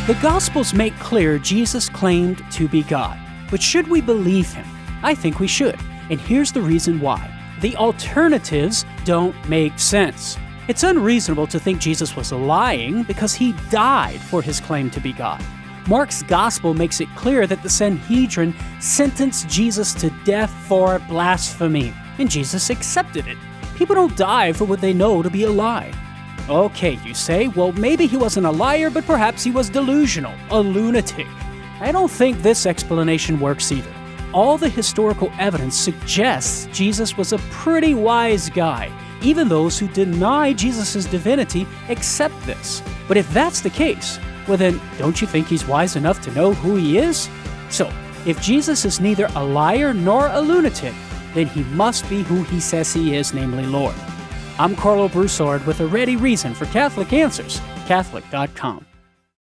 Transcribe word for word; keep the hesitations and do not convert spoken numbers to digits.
The Gospels make clear Jesus claimed to be God. But should we believe him? I think we should. And here's the reason why. The alternatives don't make sense. It's unreasonable to think Jesus was lying because he died for his claim to be God. Mark's Gospel makes it clear that the Sanhedrin sentenced Jesus to death for blasphemy, and Jesus accepted it. People don't die for what they know to be a lie. Okay, you say, well, maybe he wasn't a liar, but perhaps he was delusional, a lunatic. I don't think this explanation works either. All the historical evidence suggests Jesus was a pretty wise guy. Even those who deny Jesus' divinity accept this. But if that's the case, well then, don't you think he's wise enough to know who he is? So, if Jesus is neither a liar nor a lunatic, then he must be who he says he is, namely Lord. I'm Carlo Broussard with a ready reason for Catholic Answers, Catholic dot com.